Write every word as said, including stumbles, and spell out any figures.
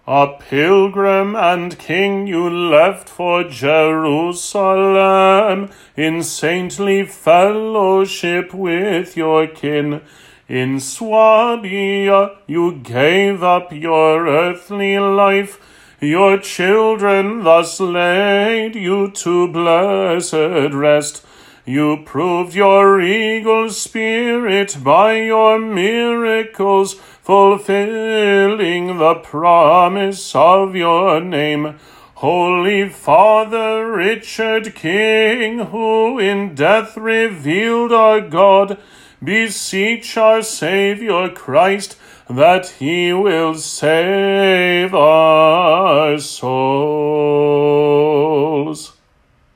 A pilgrim and king you left for Jerusalem, in saintly fellowship with your kin. In Swabia you gave up your earthly life, your children thus laid you to blessed rest. You proved your regal spirit by your miracles, fulfilling the promise of your name. Holy Father Richard King, who in death revealed our God, beseech our Saviour Christ that he will save our souls.